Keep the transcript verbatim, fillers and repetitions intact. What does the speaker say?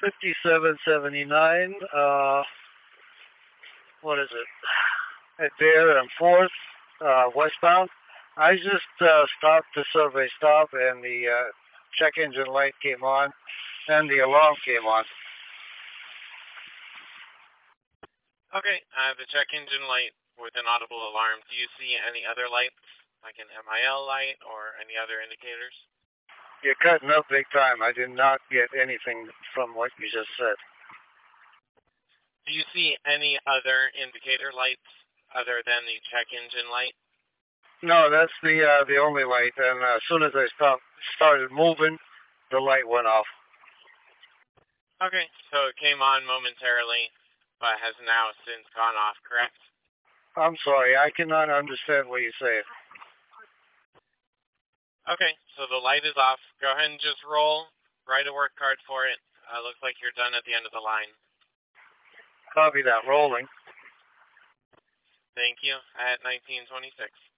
fifty-seven seventy-nine, uh, what is it? At there and fourth, uh, westbound. I just uh, stopped the survey stop and the uh, check engine light came on and the alarm came on. Okay, I have the check engine light with an audible alarm. Do you see any other lights, like an M I L light or any other indicators? You're cutting up big time. I did not get anything from what you just said. Do you see any other indicator lights other than the check engine light? No, that's the uh, the only light. And uh, as soon as I stopped, started moving, the light went off. Okay, so it came on momentarily, but has now since gone off, correct? I'm sorry, I cannot understand what you say. Okay, so the light is off. Go ahead and just roll. Write a work card for it. Uh, looks like you're done at the end of the line. Copy that, rolling. Thank you. At nineteen twenty-six.